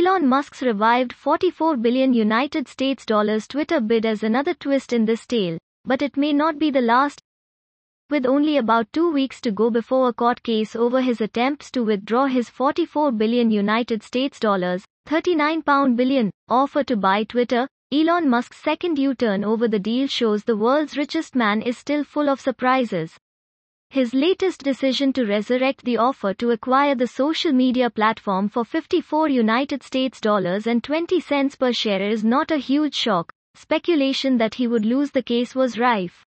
Elon Musk's revived $44 billion United States dollars Twitter bid as another twist in this tale, but it may not be the last. With only about 2 weeks to go before a court case over his attempts to withdraw his $44 billion United States dollars, £39 billion, offer to buy Twitter, Elon Musk's second U-turn over the deal shows the world's richest man is still full of surprises. His latest decision to resurrect the offer to acquire the social media platform for $54 United States dollars and 20 cents per share is not a huge shock. Speculation that he would lose the case was rife.